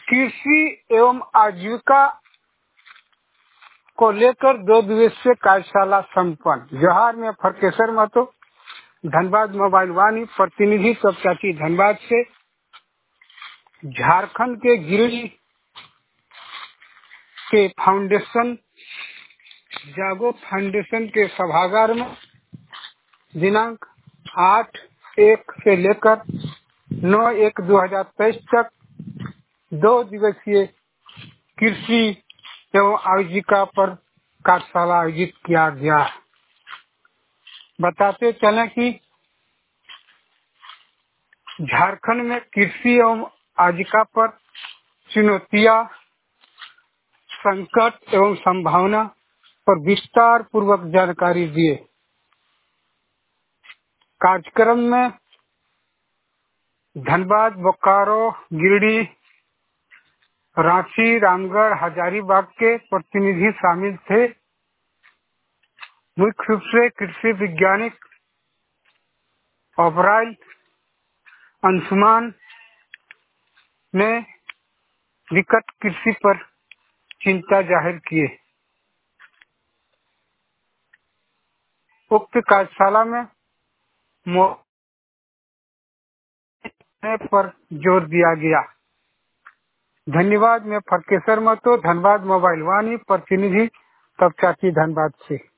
कृषि एवं आजीविका को लेकर 2 दिवसीय कार्यशाला संपन्न। जोहार में फरकेसर महतो, धनबाद मोबाइल वाणी, प्रतिनिधि सबचाची धनबाद से। झारखंड के गिरिडीह के फाउंडेशन जागो फाउंडेशन के सभागार में दिनांक 8/1 से लेकर 9/1/2023 तक 2 दिवसीय कृषि एवं आजीविका पर कार्यशाला आयोजित किया गया। बताते चलें कि झारखंड में कृषि एवं आजीविका पर चुनौतियां, संकट एवं संभावना पर विस्तार पूर्वक जानकारी दिए। कार्यक्रम में धनबाद, बोकारो, गिरिडीह, रांची, रामगढ़, हजारीबाग के प्रतिनिधि शामिल थे। मुख्य रूप से कृषि वैज्ञानिक ओबराय अंशुमान ने विकट कृषि पर चिंता जाहिर किए। उक्त कार्यशाला में पर जोर दिया गया। धन्यवाद। मैं फरकेसर महतो, धनबाद मोबाइल वाणी, प्रतिनिधि सबचाची धनबाद से।